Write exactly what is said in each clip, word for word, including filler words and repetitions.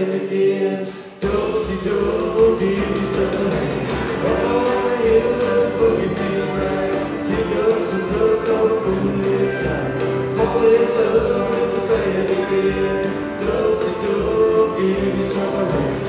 playing again. Do-si-do, give yourself a hand. Oh, yeah, that boogie feels right. Kick up some dust on a moonlit night. Fall in love with the band again. Do-si-do, give yourself a hand.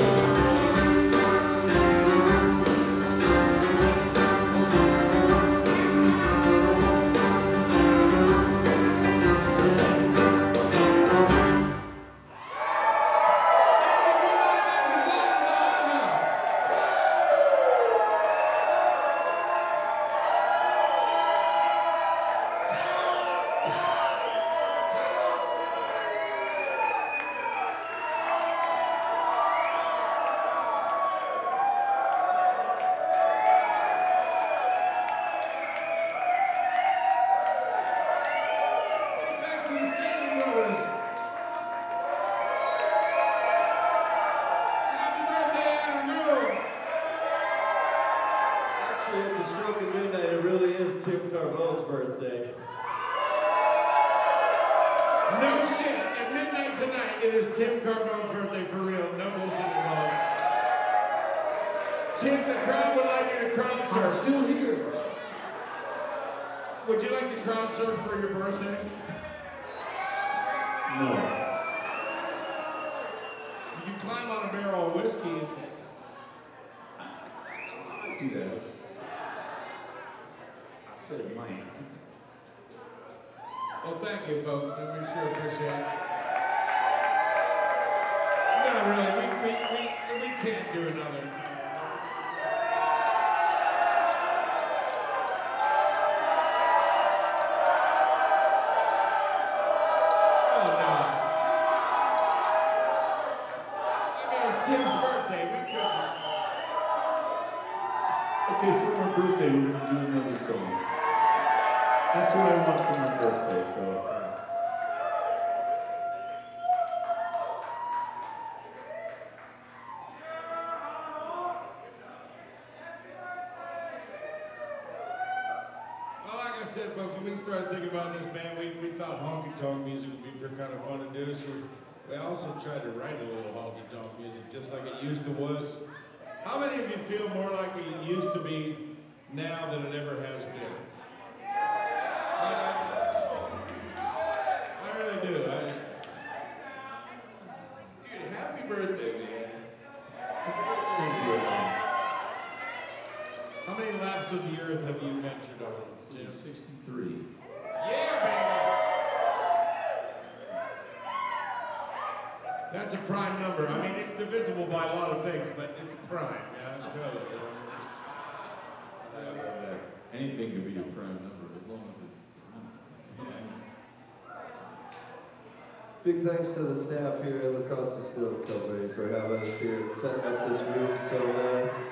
At the stroke of midnight, it really is Tim Carbone's birthday. No shit. At midnight tonight, it is Tim Carbone's birthday for real. No bullshit involved. Tim, the crowd would like you to crowd surf. I'm still here. Would you like to crowd surf for your birthday? No. You can climb on a barrel of whiskey. I do that. I said it might. Well, thank you, folks. We sure appreciate it. No, really, we, we, we, we can't do another. Oh, no. I mean, it's Tim's birthday. We couldn't. Okay, for my birthday, we're gonna do another song. That's what I want for my birthday, so. Well, like I said, folks, when we started thinking about this band, we, we thought honky-tonk music would be kind of fun to do, so we also tried to write a little honky-tonk music, just like it used to was. How many of you feel more like it used to be now than it ever has been? I really do. I, dude, happy birthday, man. Thank you. How many laps of the earth have you ventured on? Jim? sixty-three. Yeah, baby. That's a prime number. I mean, it's divisible by a lot of things, but it's prime. Yeah, totally. Anything could be a prime number as long as it's prime. Big thanks to the staff here at La Crosse Distillery Company for having us here and setting up this room so nice.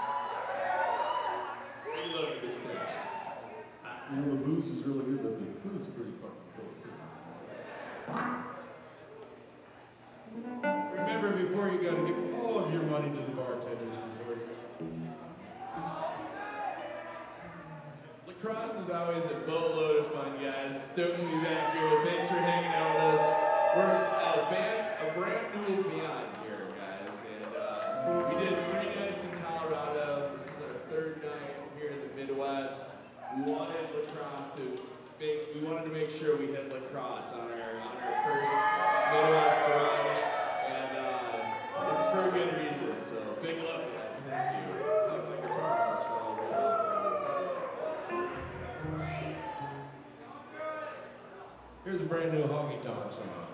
We love this staff. You know, the booze is really good, but the food's pretty fucking cool, too. Remember, before you go, to give all of your money to the bartenders before you go. La Crosse is always a boatload of fun, guys. Stoked to be back here. Thanks for hanging out with us. We're a band, a brand new band here, guys, and uh, we did three nights in Colorado. This is our third night here in the Midwest. We wanted La Crosse to make, we wanted to make sure we hit La Crosse on our on our first Midwest run, and uh, it's for a good reason. So big love, guys. Thank you. I have my guitar just fell right off. Here's a brand new honky tonk song.